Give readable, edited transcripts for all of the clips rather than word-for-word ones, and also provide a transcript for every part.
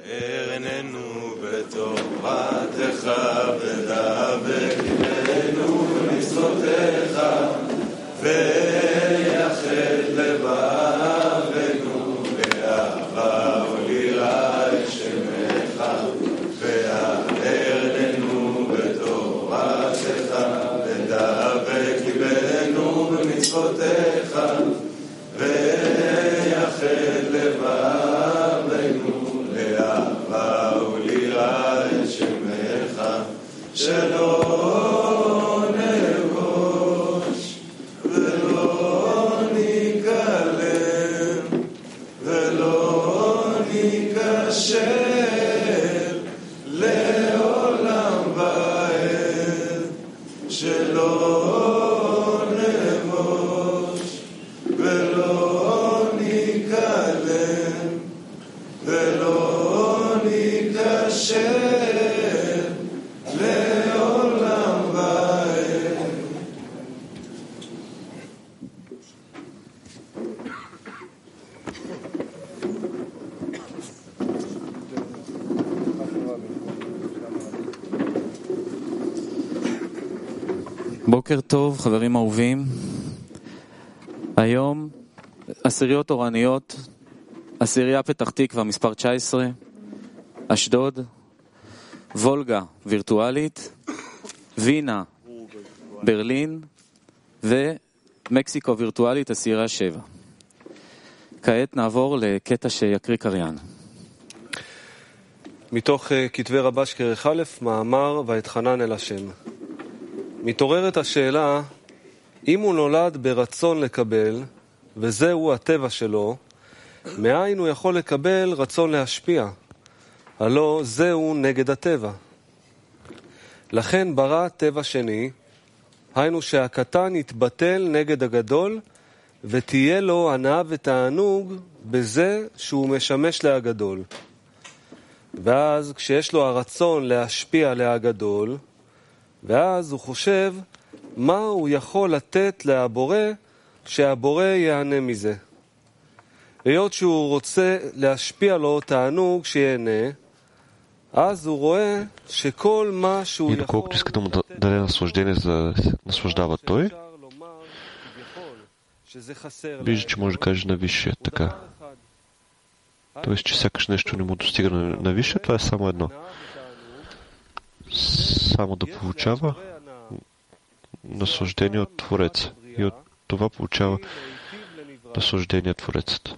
ערננו בתורתך ודבק ליבנו במצוותיך ויחד לבבנו באהבה וליראה את שמך וערננו בתורתך ודבק ליבנו במצוותיך ויחד לבבנו לאהבה וליראה את שמך שלא נבוש ולא ניכלם ולא ניכשל לעולם ועד שלא נבוש ולא ניכלם ולא ניכשל לעולם ועד. בוקר טוב, חברים אהובים. היום עשיריות אורניות, עשירייה פתח תקווה מספר 19, אשדוד, וולגה וירטואלית, וינה, ברלין ומקסיקו וירטואלית, עשירייה 7. כעת נעבור לקטע שיקריא קריין. מתוך כתבי רבש כרך א', מאמר ואתחנן אל השם. מתעוררת השאלה, אם הוא נולד ברצון לקבל, וזהו הטבע שלו, מאין הוא יכול לקבל רצון להשפיע? הלא זהו נגד הטבע. לכן ברא טבע שני, היינו שהקטן יתבטל נגד הגדול, ותהיה לו הנאה ותענוג בזה שהוא משמש להגדול. ואז כשיש לו הרצון להשפיע להגדול, ואז הוא חושב מה הוא יכול לתת להבורא שהבורא יענה מזה. היות שהוא רוצה להשפיע לו תענוג שיהנה, אז הוא רואה שכל מה שהוא и доколкото иска да му даде наслаждение, за да се наслаждава той, вижда, че може да каже на висшия така. Тоест, че сякаш нещо не му достига на висшия, това е само едно. Само да получава наслаждение от Твореца. И от това получава наслаждение от Творецът.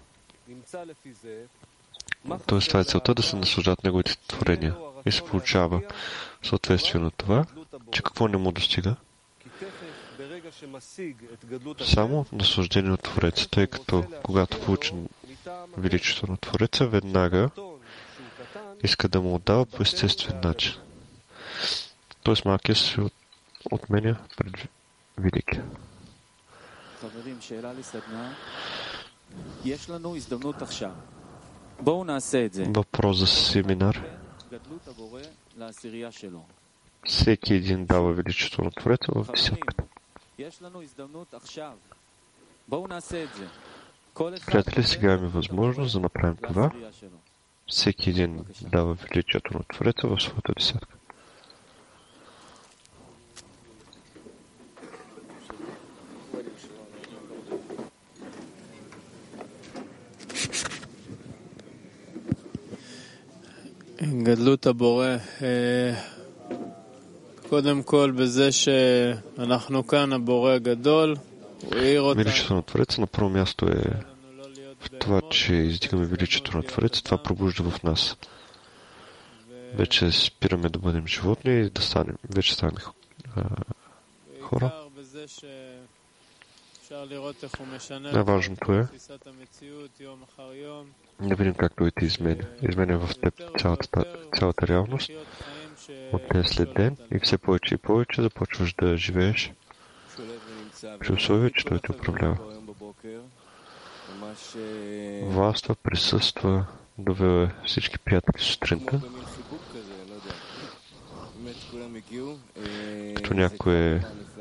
Тоест, това е целта да се наслаждат неговите творения. И се получава съответствие на това, че какво не му достига? Само наслаждение от Твореца, тъй като когато получи величието на Твореца, веднага иска да му отдава по естествен начин. Тоест малкият се отменя пред великия. Въпрос за семинар. Всеки един дава величието на Твореца в десятката. Приятели, сега имаме възможност да направим това. Всеки един дава величието на Твореца в своята десятка. גדלות הבורא, קודם כל בזה שאנחנו כאן, הבורא הגדול, הוא העיר אותנו. Величието на Твореца на първо място е в това, че издигаме величието на Твореца, това пробужда в нас. Вече спираме да бъдем животни и да станем, вече станем хора. Най-важното е да видим как той те изменя в теб цялата реалност от ден след ден и все повече и повече започваш да живееш при условие, че той те управлява. Властва, присъства, довел е всички приятели сутринта. Като някой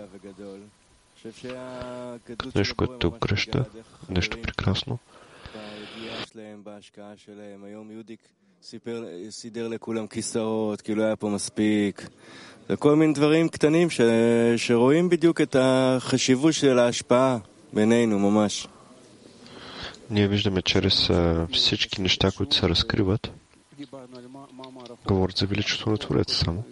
като нещо, което те обгръща, нещо прекрасно. סידר לכולם כיסאות, כאילו היה פה מספיק. זה כל מיני דברים קטנים שרואים בדיוק את החשיבות של ההשפעה בינינו, ממש. Ние виждаме чрез всички неща, които се разкриват, говорят за величието на Твореца само.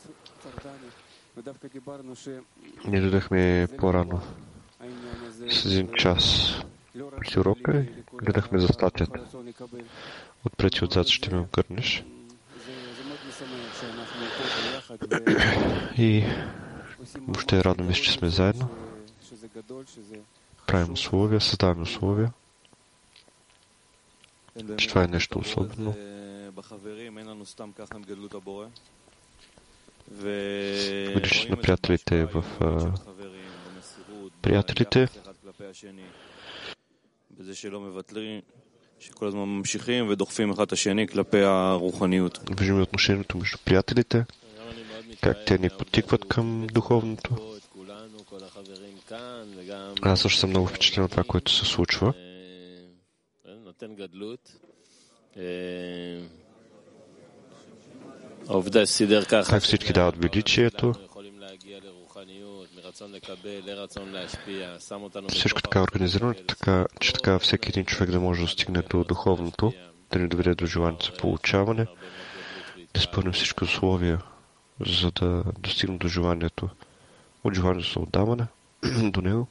Ние дойдахме по-рано с 1 час преди урока и гледахме за статията. Отпред и отзад ще ме огърнеш. И въобще радваме се, че сме заедно. Правим условия, създаваме условия. Че това е нещо особено. Видиш на приятелите в приятелите. Виждаме отношението между приятелите, как те ни потикват към духовното. Аз също съм много впечатлен от това, което се случва. Как всички дават величието. Всичко така организирано, така, че така всеки един човек да може да стигне до духовното, да ни доведе до желанието за получаване, да изпълним всички условия, за да достигнем до желанието, от желанието за отдаване до него.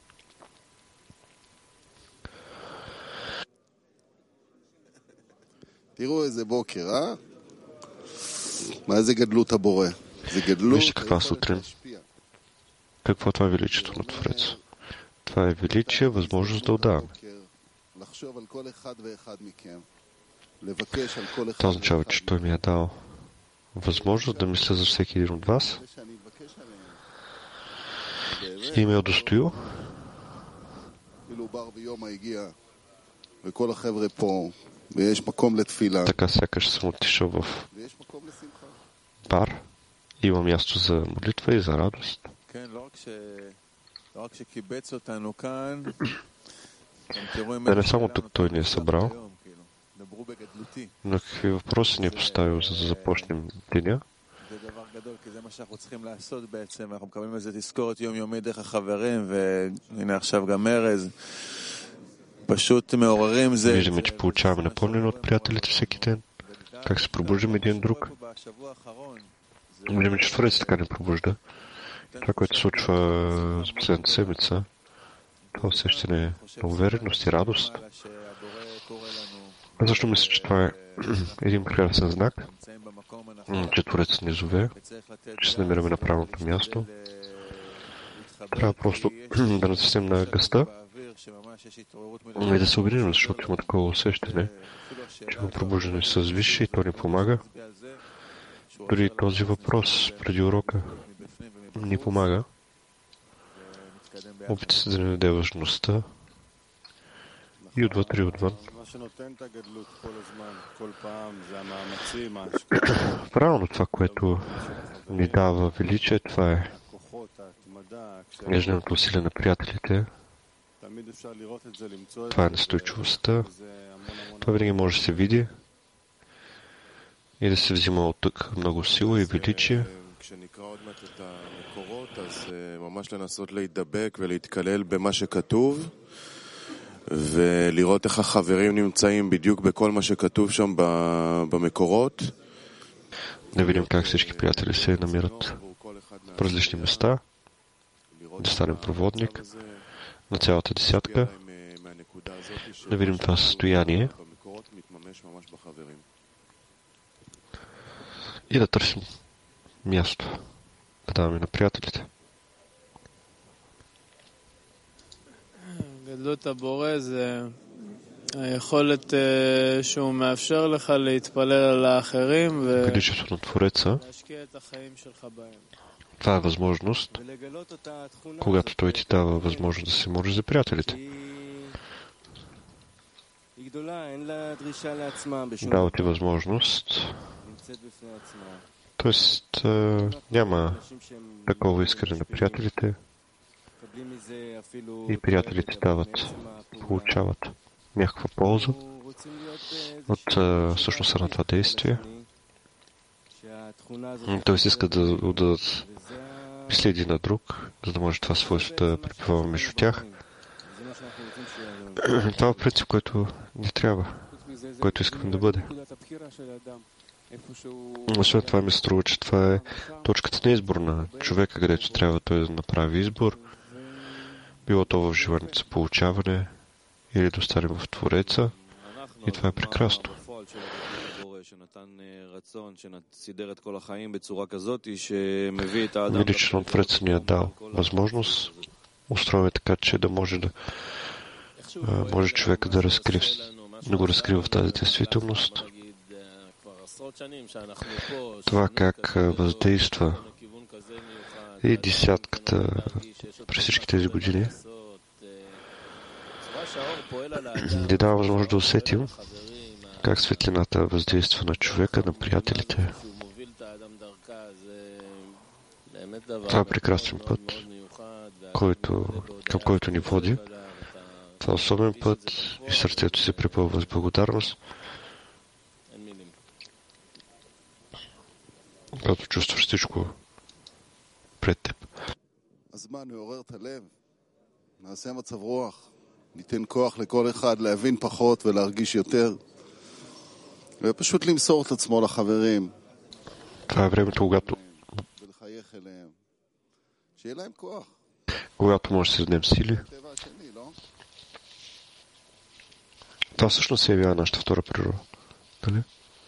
Вижте каква сутрин. Какво е това величието на Твореца? Това е величие, възможност да отдаваме. Това означава, че Той ми е дал възможност да мисля за всеки един от вас и ме е удостоил така сякаш съм отишъл в бар. Има място за молитва и за радост. Да не само тук Той ни е събрал, но какви въпроси ни е поставил, за да започнем деня. Виждаме, че получаваме напомнено от приятелите всеки ден, как се пробуждаме един друг. Виждаме, че Творец така не пробужда. Това, което се случва за последната седмица, това усещане на увереност и радост. Защо мисля, че това е един прекрасен знак, че Творец ни зове, че се намираме на правилното място. Трябва просто да натиснем на гъста и да се обединим, защото има такова усещане, че има пробуждане с висше и то ни помага. Дори този въпрос преди урока ни помага. Опита се да ни даде важността и отвътре и отвън. Правилно това, което ни дава величие, това е ежедневното усилие на приятелите. Това е настойчивостта. Това винаги може да се види и да се взима от тук много сила и величие. ממש לנסות להידבק ולהתקלל במה שכתוב ולראות איך החברים נמצאים בדיוק בכל מה שכתוב שם במקורות. Да видим как всички приятели се намират в различни места, да станем проводник на цялата десятка, да видим това състояние и да търсим място, да даваме на приятелите. גדלות הבורא זה היכולת שהוא מאפשר לך להתפלל על האחרים ולהשקיע את החיים שלך בהם. Това е възможност, когато Той ти дава възможност да се молиш за приятелите. Дава ти възможност, т.е. няма такова искане на приятелите и приятелите дават, получават някаква полза. от същността на това действие. Тоест искат да отдадат мисли един на друг, за да може това свойство да пребивава между тях. Това е принцип, който ни трябва, който искаме да бъде. Освен това ми се струва, че това е точката на избор на човека, където трябва той да направи избор. Било то в желанието за получаване или да остане в Твореца. И това е прекрасно. Величествено Творец ни е дал възможност, устроен така, че да може човека да го разкрива в тази действителност. Това как въздейства и десятката през всички тези години ни дава възможност да усетим как светлината въздейства на човека, на приятелите. Това е прекрасен път, към който ни води. Това е особен път и сърцето се препълва с благодарност, когато чувстваш всичко пред теб. ניתן כוח לכל אחד להבין פחות ולהרגיש יותר ופשוט למסור את עצמו לחברים това е времето, ולחייך אליהם שיהיה להם כוח когато може да се дадем сили. Това всъщност се явява нашата втора природа. Дали?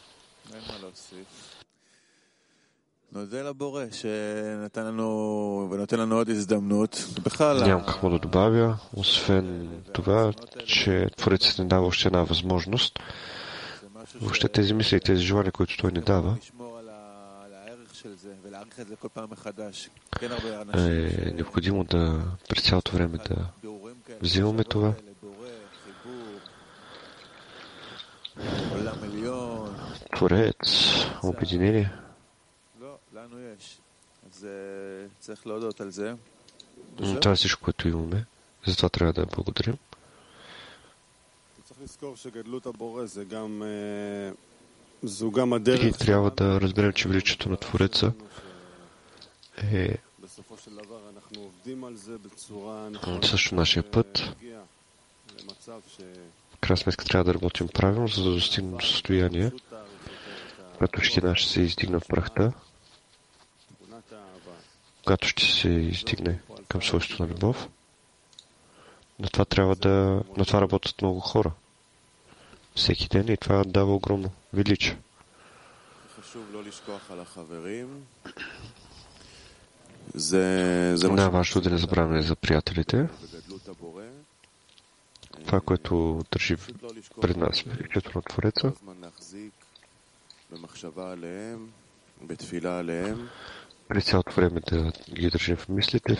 Нямам какво да добавя, освен това, че Творецът ни дава още една възможност. Въобще тези мисли и тези желания, които той ни дава, е необходимо да през цялото време да взимаме това. Творец, обединение. Това е всичко, което имаме. Затова трябва да благодарим. И трябва да разберем, че величието на Твореца е също нашия път. В крайна сметка трябва да работим правилно, за да достигнем до състояние, когато ще наш се издигна в прахта, когато ще се издигне към свойството на любов. На това работят много хора всеки ден и това дава огромно величие. Най-важно да не забравяме за приятелите. Това, което държи пред нас величието на Твореца. През цялото време да ги държим в мислите,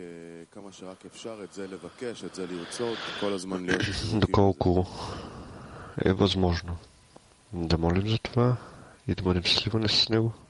доколко е възможно да молим за това и да бъдем сливани с Него.